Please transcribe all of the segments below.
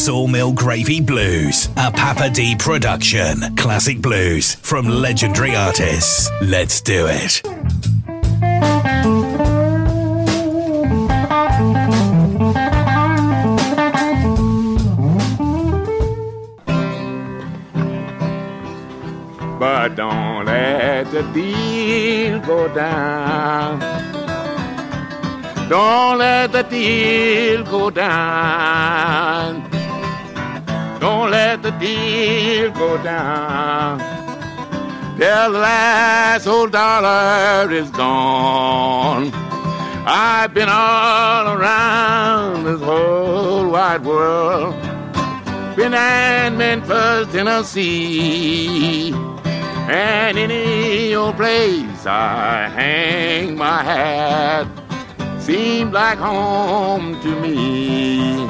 Sawmill Gravy Blues, a Papa D production. Classic blues from legendary artists. Let's do it. But don't let the deal go down. Don't let the deal go down. Don't let the deal go down. Till the last old dollar is gone. I've been all around this whole wide world. Been in Memphis, Tennessee, and any old place I hang my hat seems like home to me.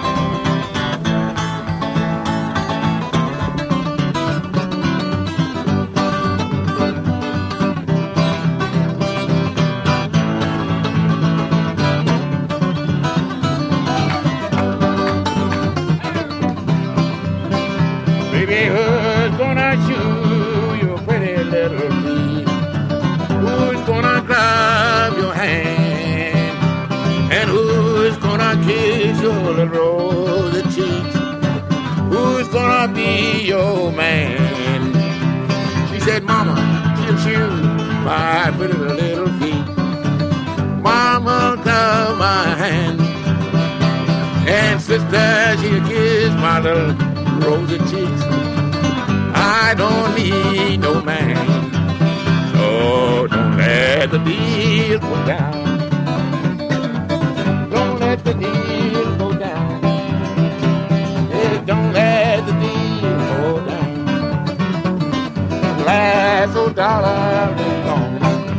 Baby, who's gonna chew your pretty little feet? Who's gonna grab your hand? And who's gonna kiss your little rosy cheeks? Who's gonna be your man? She said, Mama, she'll chew my pretty little feet. Mama, grab my hand. And sister, she'll kiss my little rosy cheeks. I don't need no man, so don't let the deal go down. Don't let the deal go down. Yeah, don't let the deal go down. The last old dollar is gone.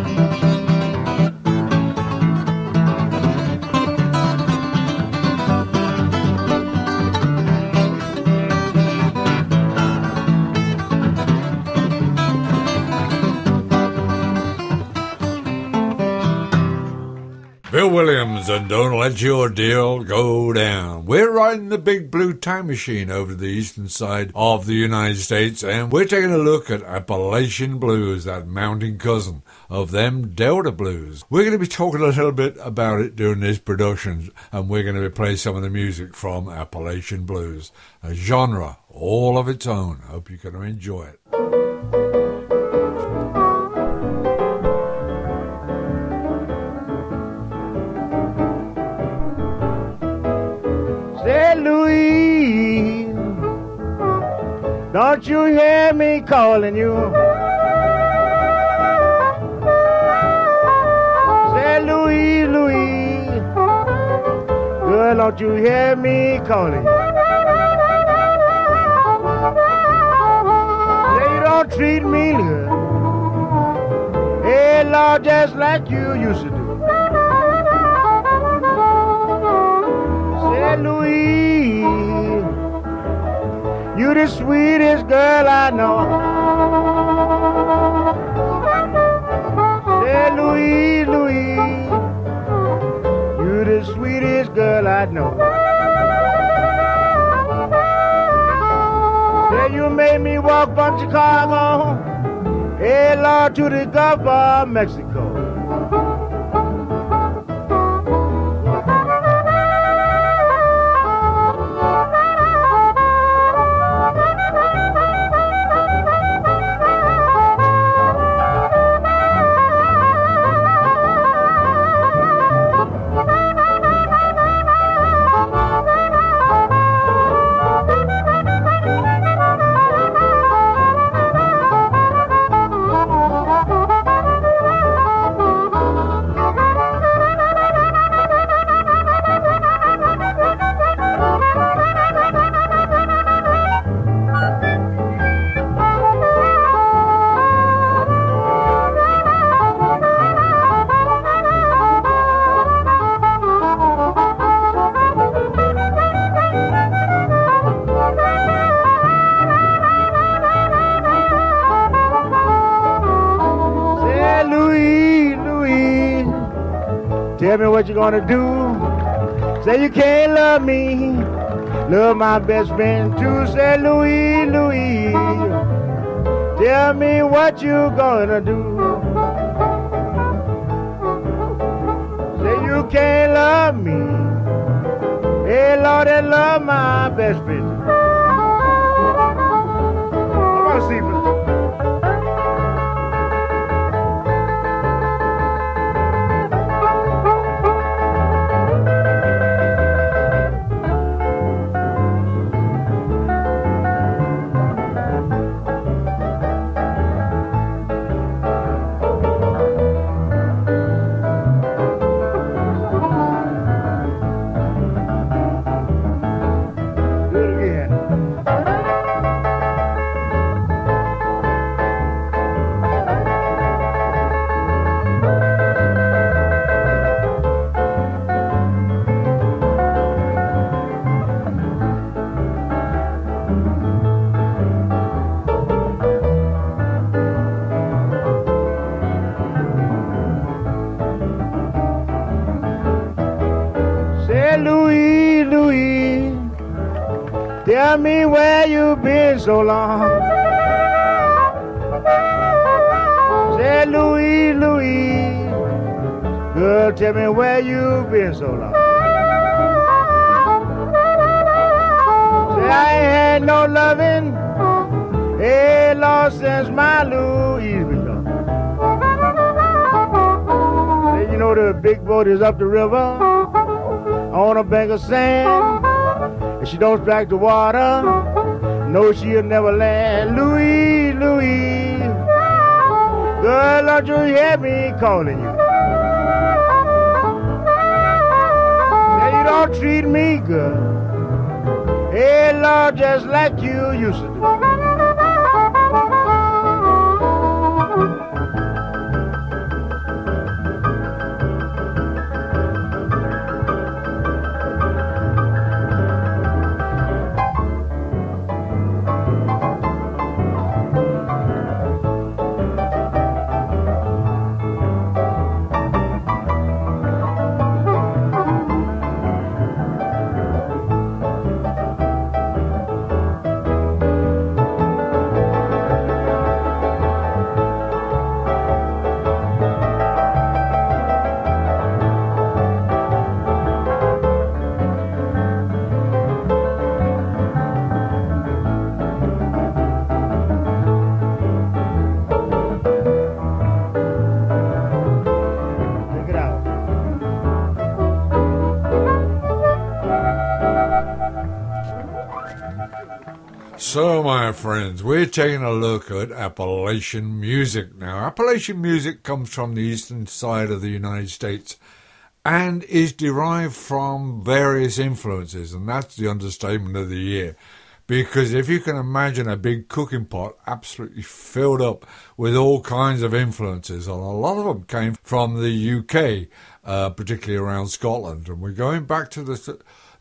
Bill Williams and Don't Let Your Deal Go Down. We're riding the big blue time machine over to the eastern side of the United States, and we're taking a look at Appalachian Blues, that mountain cousin of them Delta Blues. We're going to be talking a little bit about it during this production, and we're going to play some of the music from Appalachian Blues, a genre all of its own. Hope you're going to enjoy it. Say, Louise, don't you hear me calling you? Say, Louise, Louise, girl, don't you hear me calling you? Say, you don't treat me good, hey, Lord, just like you used to do. Louise, you the sweetest girl I know. Say, Louise, Louise, you the sweetest girl I know. Say, you made me walk from Chicago, hey, Lord, to the Gulf of Mexico. Tell me what you're gonna do. Say you can't love me Love my best friend too. Say, Louis, Louis, tell me what you gonna do. Say you can't love me. Hey, Lord, I love my best friend. I want to see you. Louis, Louis, tell me where you been so long. Say, Louis, Louis, girl, tell me where you been so long. Say, I ain't had no loving, hey, Lord, since my Louis been gone. Say, you know the big boat is up the river on a bank of sand, and she don't strike the water, no, she'll never land. Louis, Louis, girl, don't you hear me calling you? Say you don't treat me good, hey, Lord, just like you used to do. So, my friends, we're taking a look at Appalachian music now. Appalachian music comes from the eastern side of the United States and is derived from various influences, and that's the understatement of the year. Because if you can imagine a big cooking pot absolutely filled up with all kinds of influences, and a lot of them came from the UK, particularly around Scotland, and we're going back to the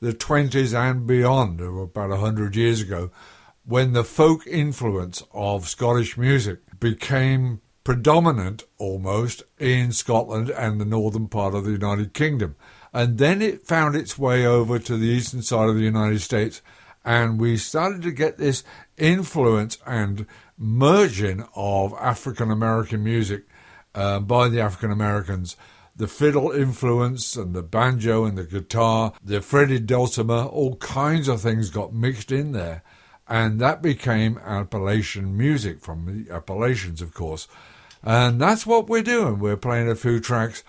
20s and beyond, about 100 years ago, when the folk influence of Scottish music became predominant almost in Scotland and the northern part of the United Kingdom. And then it found its way over to the eastern side of the United States, and we started to get this influence and merging of African-American music by the African Americans. The fiddle influence and the banjo and the guitar, the Freddie Dulcimer, all kinds of things got mixed in there. And that became Appalachian music, from the Appalachians, of course. And that's what we're doing. We're playing a few tracks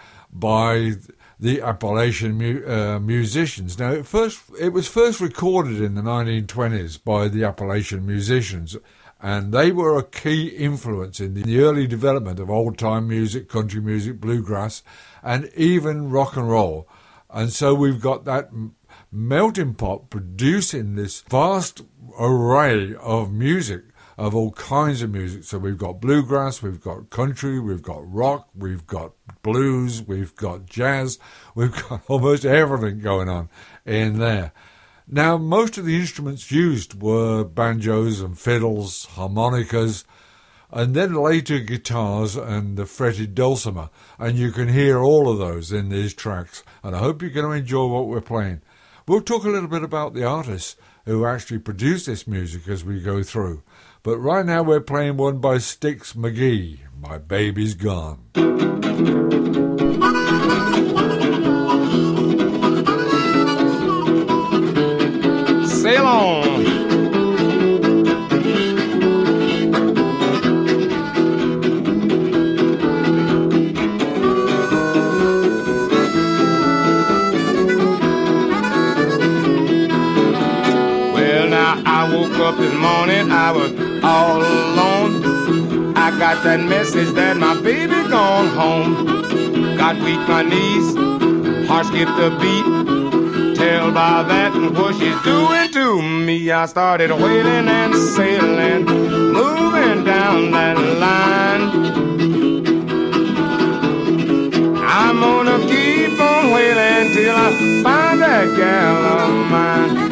by the Appalachian musicians. Now, it was first recorded in the 1920s by the Appalachian musicians, and they were a key influence in the early development of old-time music, country music, bluegrass, and even rock and roll. And so we've got that melting pot producing this vast array of music, of all kinds of music. So we've got bluegrass, we've got country, we've got rock, we've got blues, we've got jazz, we've got almost everything going on in there. Now, most of the instruments used were banjos and fiddles, harmonicas, and then later guitars and the fretted dulcimer. And you can hear all of those in these tracks. And I hope you're going to enjoy what we're playing. We'll talk a little bit about the artists who actually produced this music as we go through. But right now we're playing one by Sticks McGee, My Baby's Gone. Sail on. I woke up this morning, I was all alone. I got that message that my baby gone home. Got weak my knees, heart skipped a beat. Tell by that what she's doing to me. I started wailing and sailing, moving down that line. I'm gonna keep on wailing till I find that gal of mine.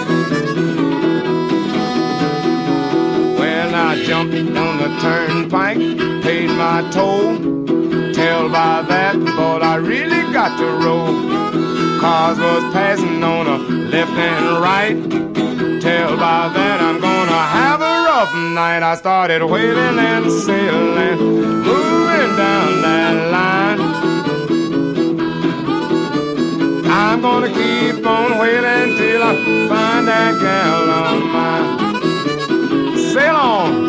I jumped on the turnpike, paid my toll. Tell by that, but I really got to roll. Cars was passing on a left and right. Tell by that, I'm gonna have a rough night. I started wailing and sailing, moving down that line. I'm gonna keep on wailing till I find that gal of mine. Sail on.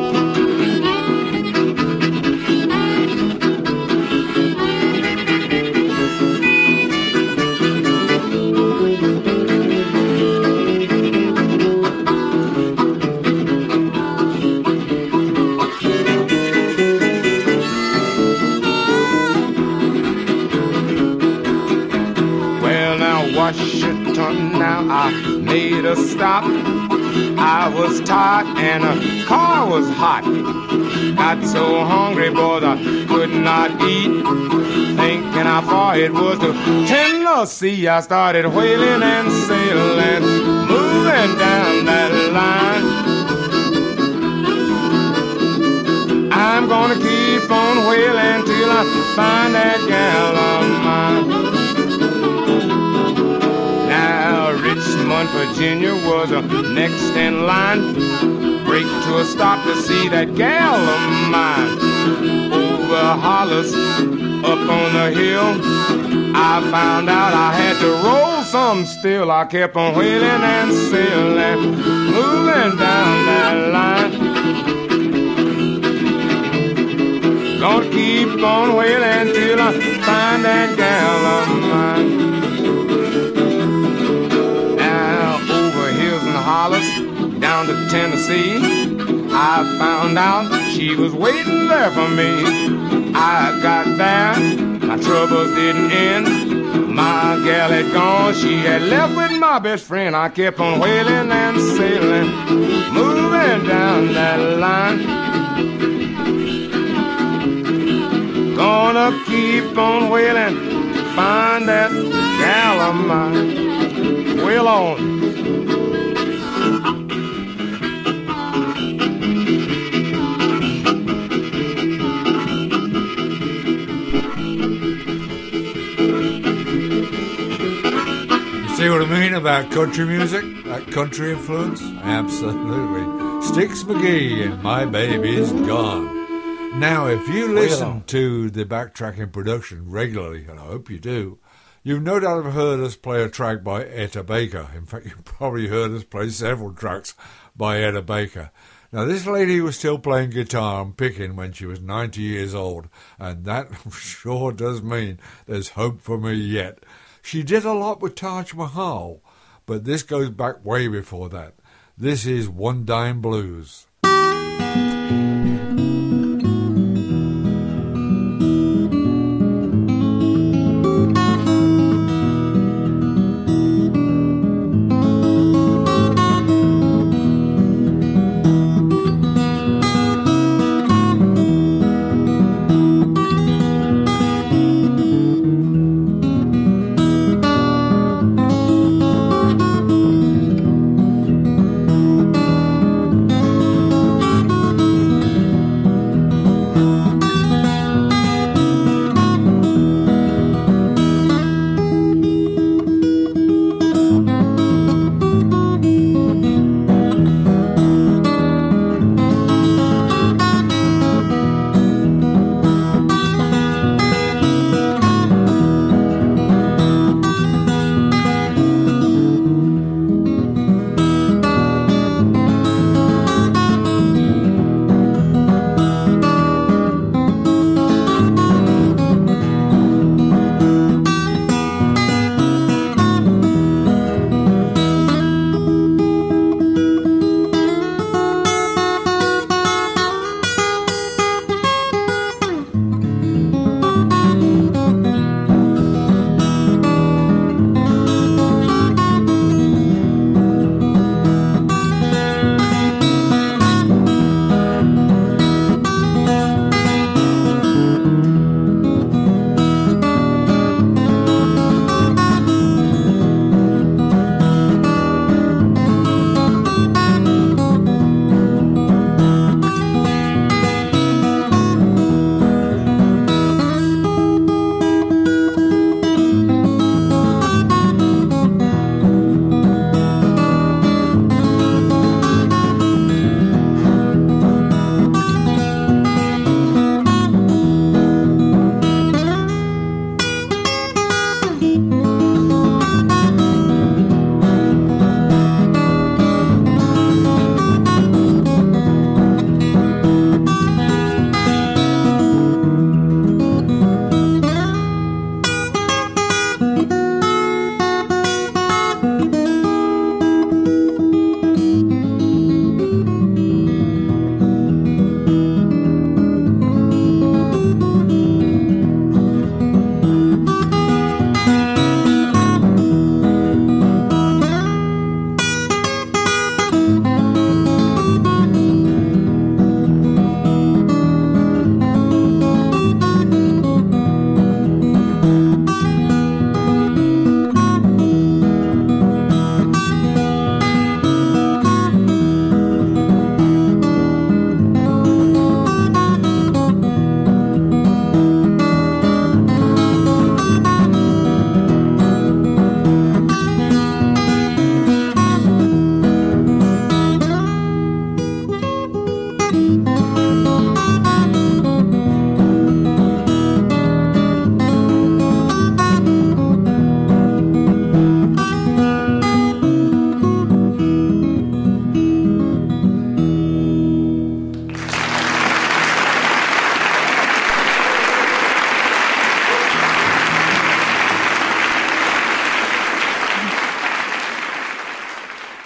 Well, now Washington, now I made a stop. I was tired and the car was hot. Got so hungry, boys, I could not eat. Thinking how far it was to Tennessee, I started wailing and sailing, moving down that line. I'm gonna keep on wailing till I find that gal of mine. Now Richmond, Virginia was next in line. Break to a stop to see that gal of mine. Over hollers, up on the hill, I found out I had to roll some still. I kept on wailing and sailing, moving down that line. Gonna keep on wailing till I find that gal of mine. Hollers down to Tennessee, I found out she was waiting there for me. I got there, my troubles didn't end. My gal had gone, she had left with my best friend. I kept on wailing and sailing, moving down that line. Gonna keep on wailing, find that gal of mine. Wail on. See what I mean about country music? That country influence? Absolutely. Sticks McGee and My Baby's Gone. Now, if you listen to the Backtracking production regularly, and I hope you do, you've no doubt have heard us play a track by Etta Baker. In fact, you've probably heard us play several tracks by Etta Baker. Now, this lady was still playing guitar and picking when she was 90 years old, and that sure does mean there's hope for me yet. She did a lot with Taj Mahal, but this goes back way before that. This is One Dime Blues.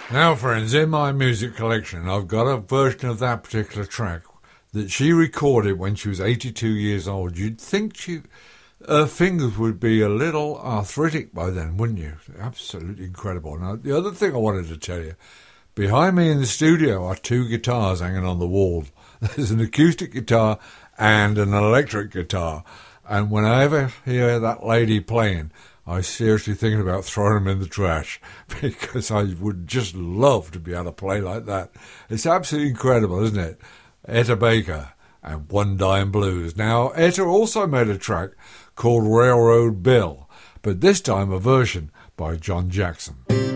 Now, friends, in my music collection, I've got a version of that particular track that she recorded when she was 82 years old. You'd think her fingers would be a little arthritic by then, wouldn't you? Absolutely incredible. Now, the other thing I wanted to tell you, behind me in the studio are two guitars hanging on the wall. There's an acoustic guitar and an electric guitar. And when I ever hear that lady playing, I'm seriously thinking about throwing them in the trash because I would just love to be able to play like that. It's absolutely incredible, isn't it? Etta Baker and One Dime Blues. Now, Etta also made a track called Railroad Bill, but this time a version by John Jackson.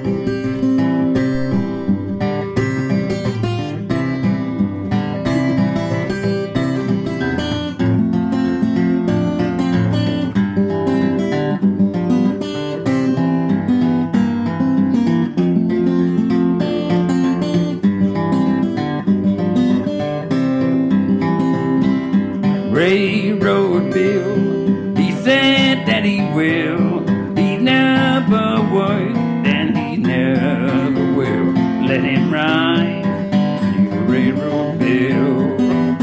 Railroad Bill, he said that he will. He never would, and he never will. Let him ride, you Railroad Bill.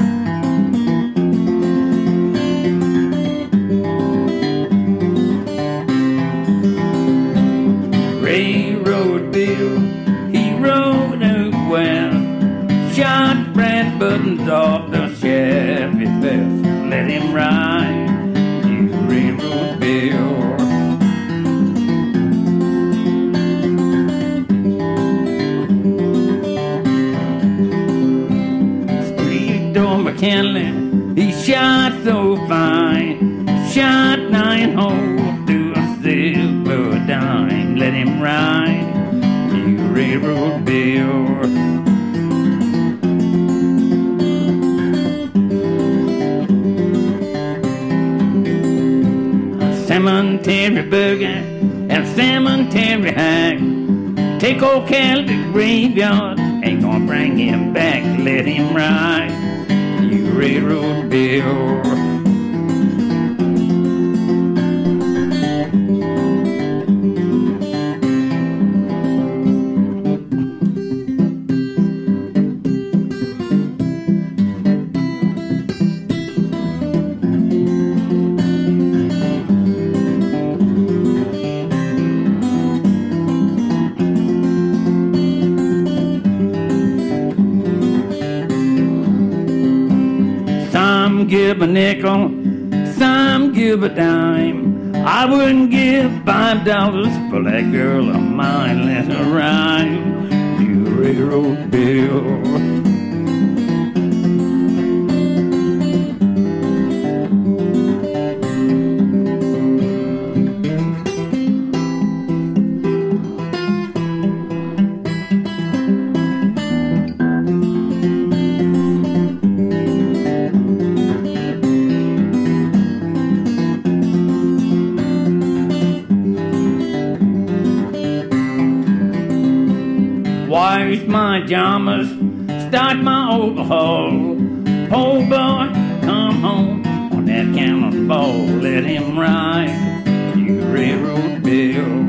Railroad Bill, he rode out well. Shot red buttons off the Chevy vest. Let him ride, you Railroad Bill. Street door McKinley, he shot so fine. Shot 9 holes through a silver dime. Let him ride, you Railroad Bill. Cemetery boogie and cemetery hack. Take old Cal to graveyard, ain't gonna bring him back. Let him ride, you Railroad Bill. Give a nickel, some give a dime. I wouldn't give $5 for that girl of mine. Let her ride, you Railroad Bill. Wash my pajamas, start my overhaul. Poor boy, come home on that cannonball. Let him ride, you Railroad Bill.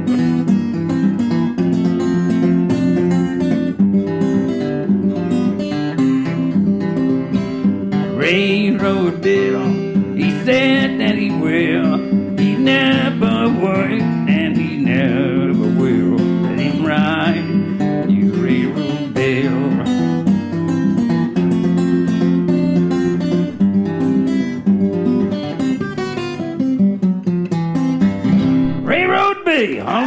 Railroad Bill, he said that he will. He never would, and he never will. Let him ride, you Railroad Bill. Railroad Bill, huh?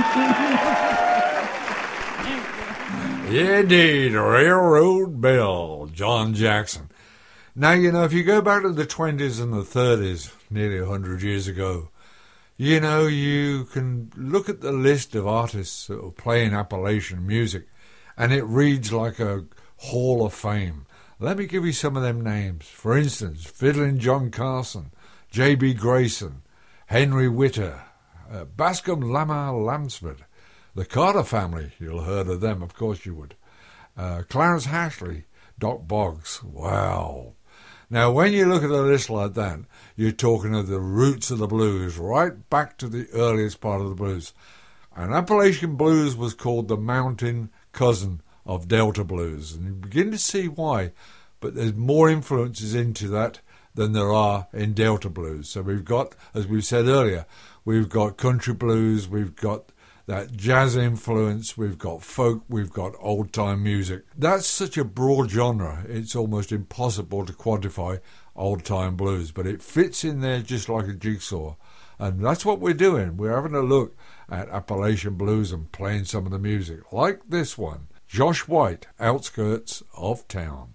Yeah, indeed, Railroad Bill, John Jackson. Now, you know, if you go back to the 20s and the 30s, nearly 100 years ago, you know, you can look at the list of artists that were playing Appalachian music, and it reads like a Hall of Fame. Let me give you some of them names. For instance, Fiddlin' John Carson, J.B. Grayson, Henry Witter, Bascom Lamar Lansford, the Carter Family, you'll have heard of them, of course you would, Clarence Hashley, Doc Boggs, wow. Now, when you look at a list like that, you're talking of the roots of the blues, right back to the earliest part of the blues. And Appalachian blues was called the mountain cousin of Delta blues, and you begin to see why. But there's more influences into that than there are in Delta blues. So we've got, as we said earlier, we've got country blues, we've got that jazz influence, we've got folk, we've got old-time music. That's such a broad genre, it's almost impossible to quantify old-time blues, but it fits in there just like a jigsaw. And that's what we're doing. We're having a look at Appalachian blues and playing some of the music, like this one, Josh White, Outskirts of Town.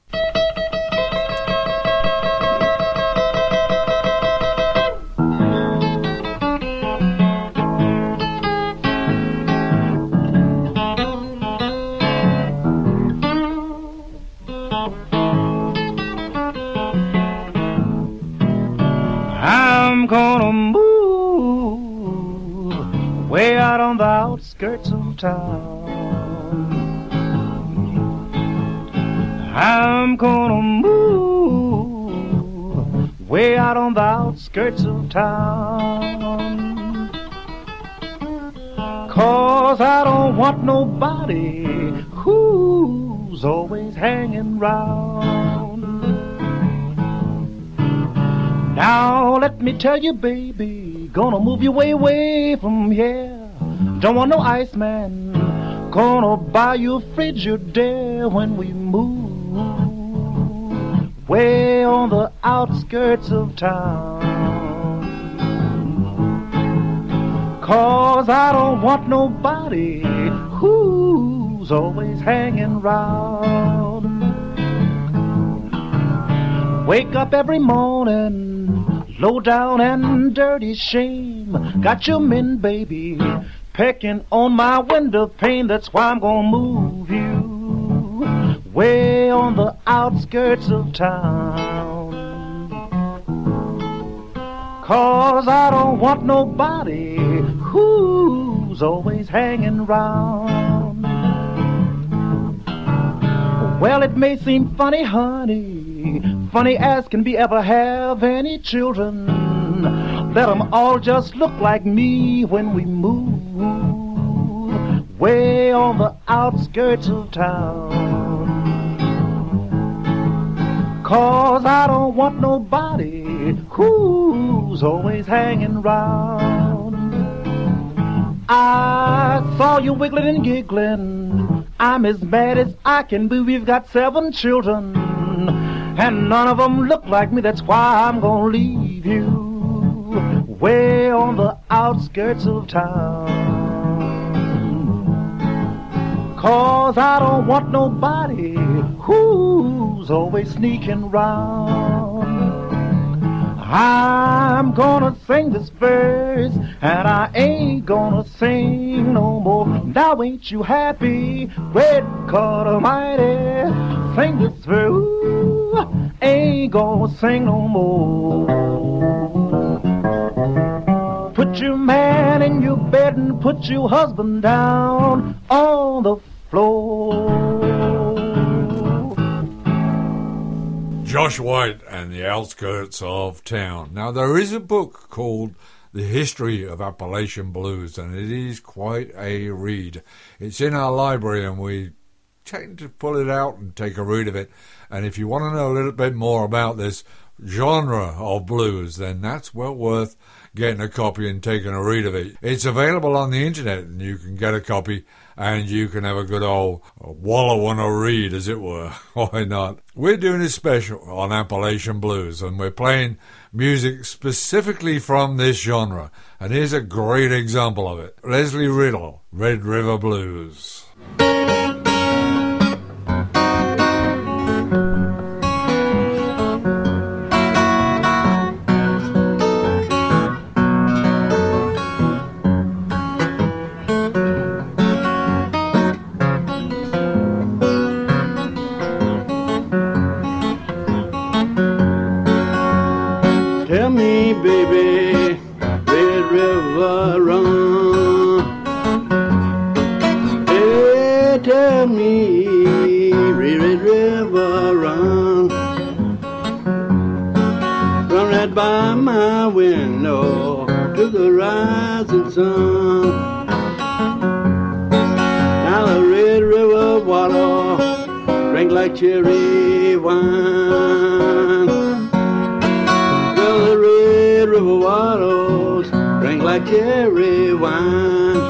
I'm gonna move way out on the outskirts of town. I'm gonna move way out on the outskirts of town. 'Cause I don't want nobody who's always hanging round. Now let me tell you, baby, gonna move you way away from here. Don't want no Iceman, gonna buy you a Frigidaire when we move way on the outskirts of town. 'Cause I don't want nobody who's always hanging round. Wake up every morning, low down and dirty shame. Got your men, baby, pecking on my window pane. That's why I'm gonna move you way on the outskirts of town. 'Cause I don't want nobody who's always hanging round. Well, it may seem funny, honey, funny as can be, ever have any children. Let them all just look like me when we move way on the outskirts of town. 'Cause I don't want nobody who's always hanging round. I saw you wiggling and giggling, I'm as mad as I can be. We've got 7 children and none of them look like me. That's why I'm gonna leave you way on the outskirts of town. 'Cause I don't want nobody who's always sneaking round. I'm gonna sing this verse and I ain't gonna sing no more. Now ain't you happy, Red God Almighty? Sing this verse, ooh, ain't gonna sing no more. Put your man in your bed and put your husband down on the floor. Josh White and the Outskirts of Town. Now, there is a book called The History of Appalachian Blues, and it is quite a read. It's in our library, and we tend to pull it out and take a read of it. And if you want to know a little bit more about this genre of blues, then that's well worth getting a copy and taking a read of it. It's available on the internet, and you can get a copy and you can have a good old wallow on a read, as it were. Why not? We're doing a special on Appalachian blues, and we're playing music specifically from this genre. And here's a great example of it. Leslie Riddle, Red River Blues. By my window to the rising sun. Now the Red River water drink like cherry wine. Well, the Red River waters drink like cherry wine.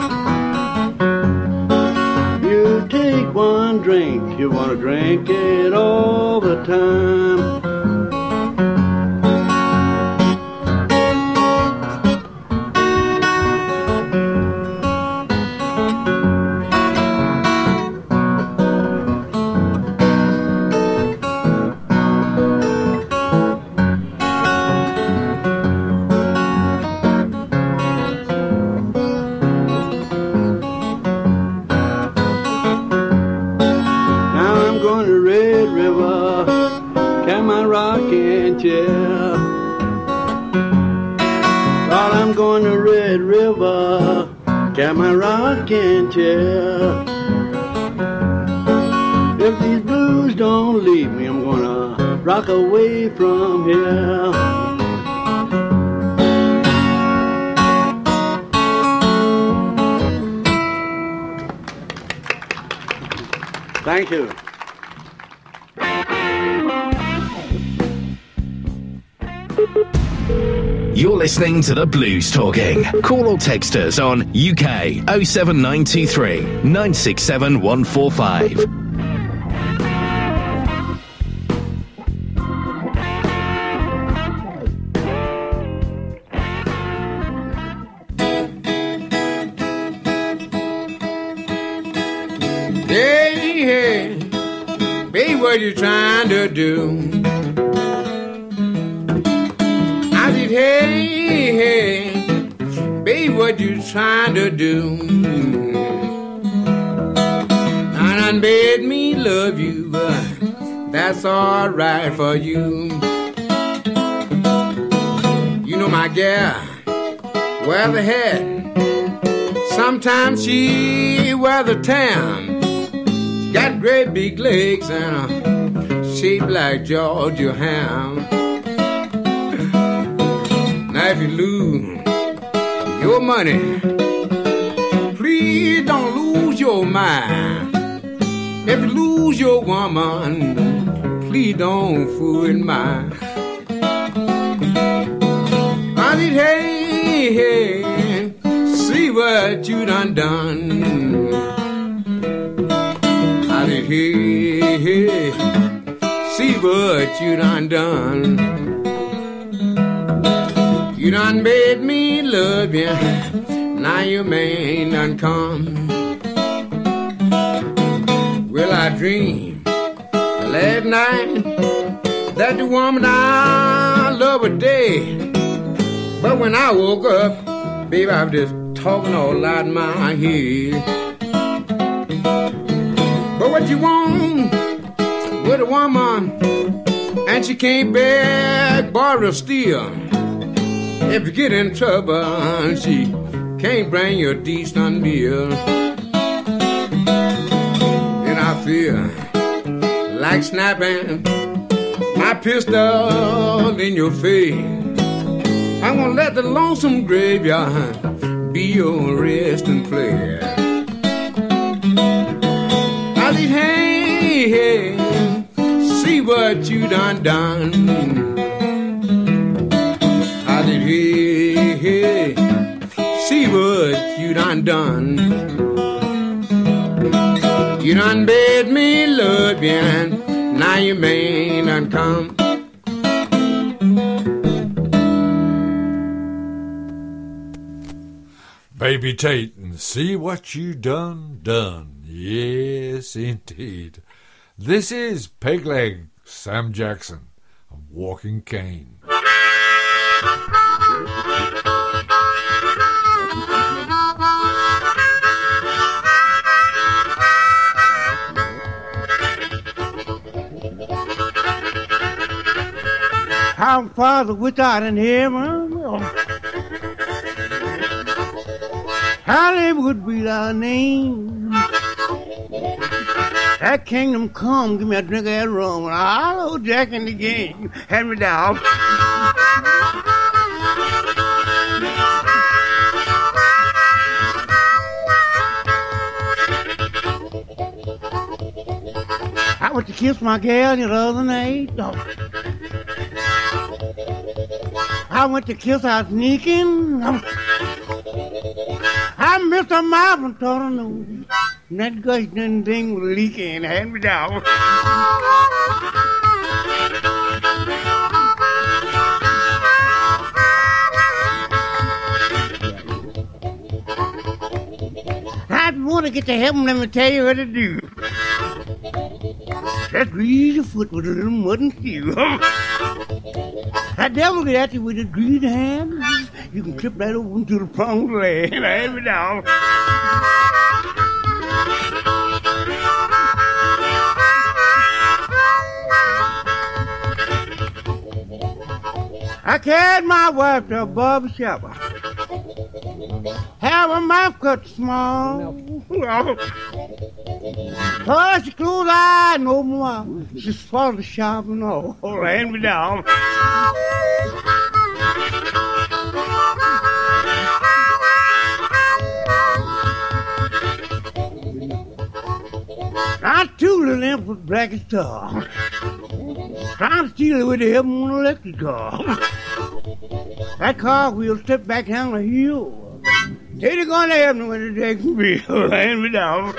You take one drink, you want to drink it all the time. While I'm going to Red River, got my rocking chair. If these blues don't leave me, I'm gonna rock away from here. Thank you. You're listening to the Blues Talking. Call or text us on UK 07923 967 145. Hey, baby, what you trying to do? Hey, baby, what you trying to do? I done made me love you, that's alright for you. You know my gal, wear the hat. Sometimes she wear the tam. She got great big legs and a shape like Georgia ham. If you lose your money, please don't lose your mind. If you lose your woman, please don't fool in mine. I need, hey, see what you done. I need, hey, see what you done. You done made me love you, now your man done come. Well, I dreamed last night that the woman I love was dead. But when I woke up, baby, I was just talking all out in my head. But what you want with a woman, and she can't beg, borrow, steal. If you get in trouble, she can't bring you a decent meal. And I feel like snapping my pistol in your face. I'm gonna let the lonesome graveyard be your resting place. I said, hey, see what you done. I said, hey, see what you done. You done made me love you, and now your man done come. Baby Tate, and see what you done. Yes, indeed. This is Pegleg Sam Jackson, a walking cane. Our Father which art in heaven, hallowed be thy name. That kingdom come, give me a drink of that rum. Hello, Jack in the game. Hand me down. I want to kiss my gal the other night. I went to kiss her sneaking. I missed her mouth and told her no. And that gush done thing was leaking. Hand me down. I want to get to heaven, let me tell you what to do. Just grease your foot with a little mud and stew. That devil get at you with his greasy hand. You can trip right over into the promised land. Hand me down. I carried my wife to a barber shop. Have her mouth cut small. Oh, she closed her eye no more. She swallowed the shop and all. Hand me down. I two little imps with black as tar. Trying to steal it with the help of an electric car. That car wheel stepped back down the hill. They're going to help me with the Jacksonville. Hand me down.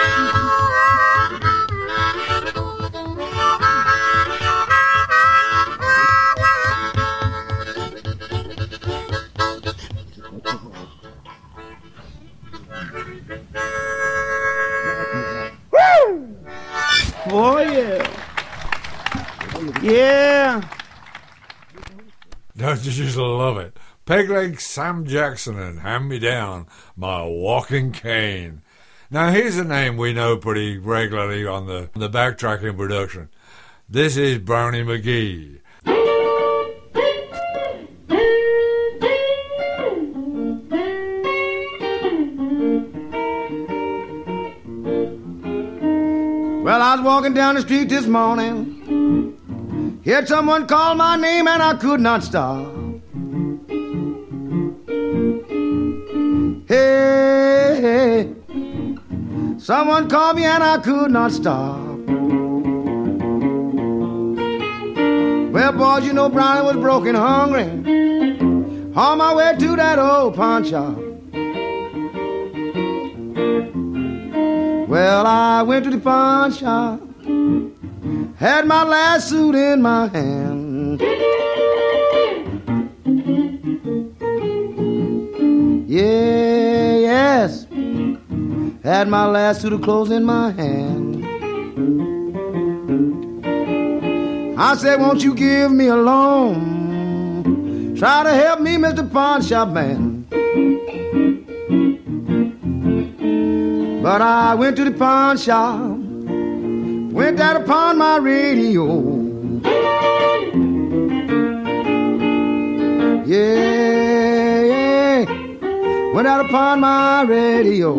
Woo! Oh, yeah. Yeah. Don't you just love it? Pegleg Sam Jackson and Hand Me Down, My Walking Cane. Now here's a name we know pretty regularly on the backtracking production. This is Brownie McGee. Well, I was walking down the street this morning. Heard someone call my name and I could not stop. Hey, hey. Someone called me and I could not stop. Well, boys, you know Brownie was broken hungry on my way to that old pawn shop. Well, I went to the pawn shop, had my last suit in my hand. Yeah, yes, had my last suit of clothes in my hand. I said, won't you give me a loan? Try to help me, Mr. Pawn Shop Man. But I went to the pawn shop, went out upon my radio. Yeah, yeah, went out upon my radio.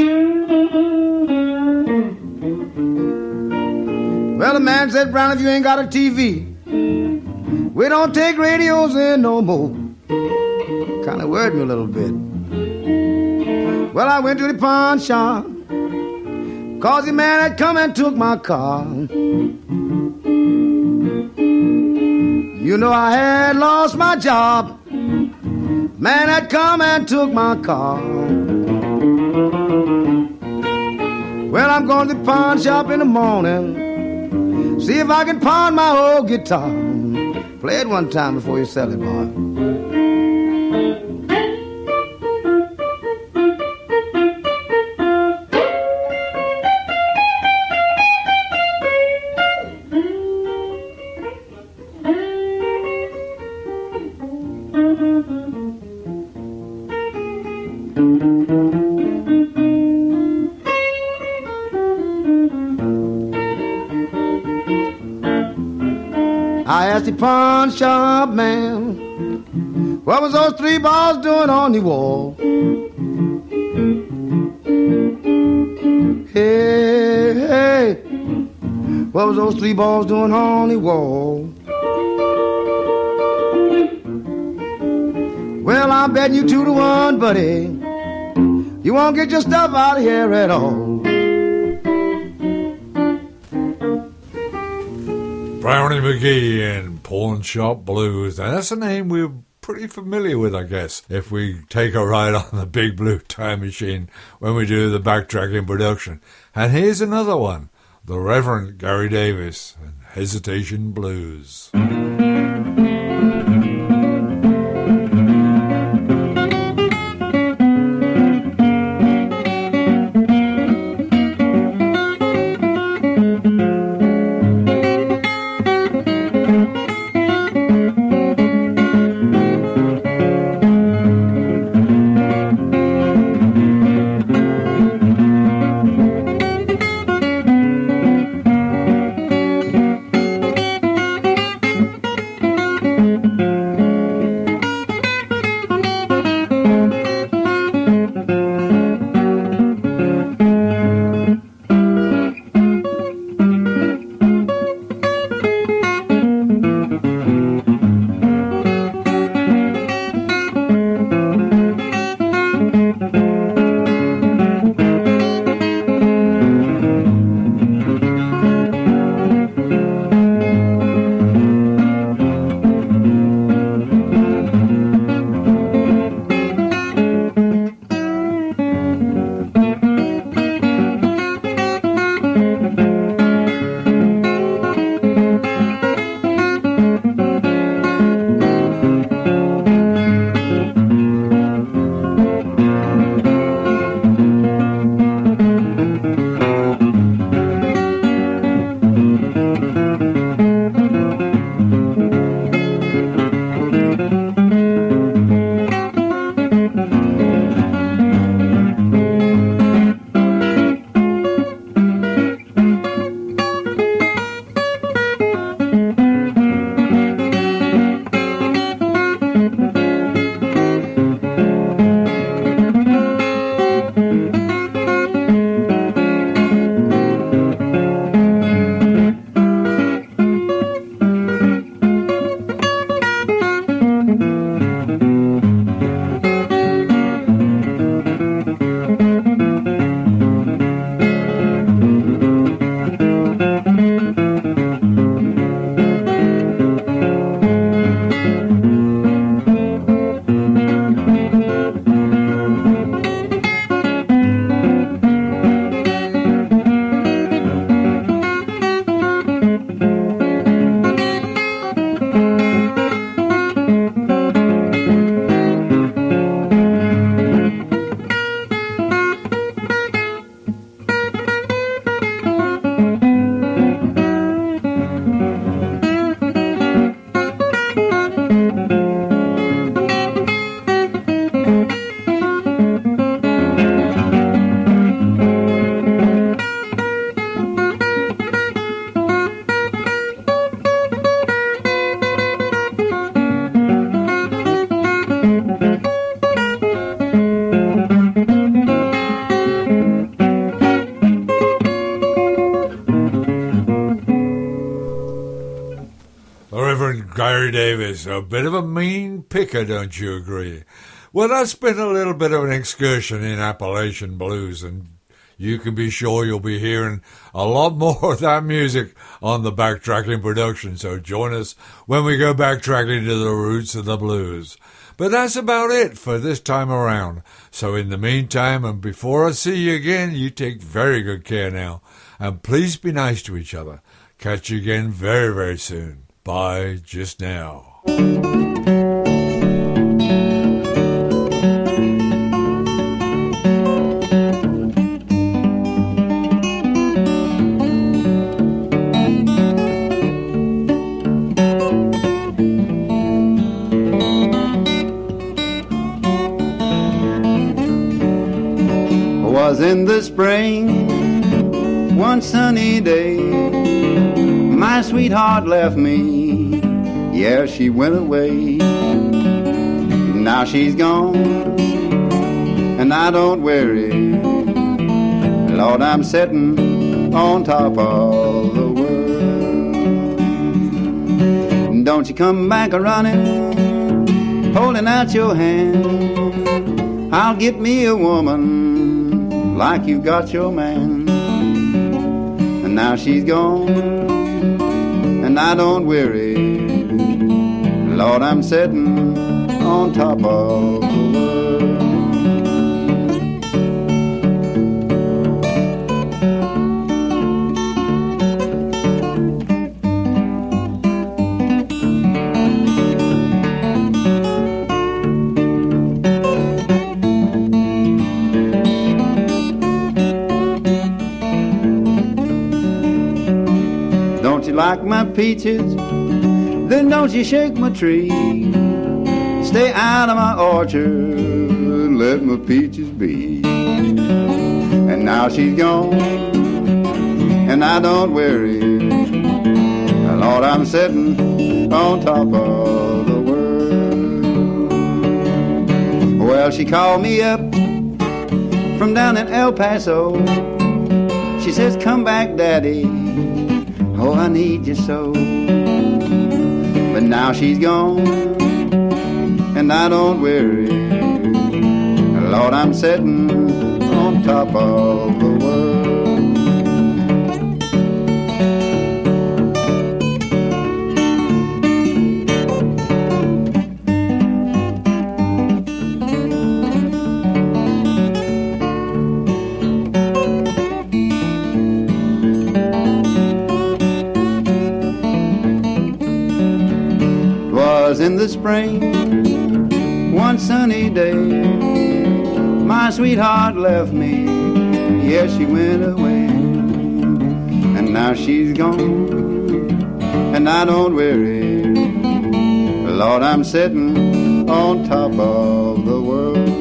Well, the man said, Brown, if you ain't got a TV, we don't take radios in no more. Kind of worried me a little bit. Well, I went to the pawn shop, 'cause the man had come and took my car. You know I had lost my job. Man had come and took my car. Well, I'm going to the pawn shop in the morning, see if I can pawn my old guitar. Play it one time before you sell it, boy. I asked the pawn shop man, what was those three balls doing on the wall? Hey, hey, what was those three balls doing on the wall? Well, I'm betting you 2-1, buddy, you won't get your stuff out of here at all. Brownie McGhee and Pawn Shop Blues. Now, that's a name we're pretty familiar with, I guess, if we take a ride on the Big Blue Time Machine when we do the backtracking production. And here's another one, the Reverend Gary Davis and Hesitation Blues. Gary Davis, a bit of a mean picker, don't you agree? Well, that's been a little bit of an excursion in Appalachian blues, and you can be sure you'll be hearing a lot more of that music on the Backtracking production, so join us when we go backtracking to the roots of the blues. But that's about it for this time around. So in the meantime, and before I see you again, you take very good care now, and please be nice to each other. Catch you again very, very soon. Bye just now. Was in the spring, one sunny day, my sweetheart left me. Yeah, she went away. Now she's gone, and I don't worry. Lord, I'm sitting on top of the world. Don't you come back a-running, holding out your hand. I'll get me a woman like you got your man. And now she's gone, and I don't weary. Lord, I'm sitting on top of the world. Don't you like my peaches? Then don't you shake my tree. Stay out of my orchard and let my peaches be. And now she's gone, and I don't worry. Lord, I'm sitting on top of the world. Well, she called me up from down in El Paso. She says, come back, Daddy. Oh, I need you so. But now she's gone, and I don't worry. Lord, I'm sitting on top of the world. In the spring, one sunny day, my sweetheart left me. Yes, she went away, and now she's gone, and I don't worry. Lord, I'm sitting on top of the world.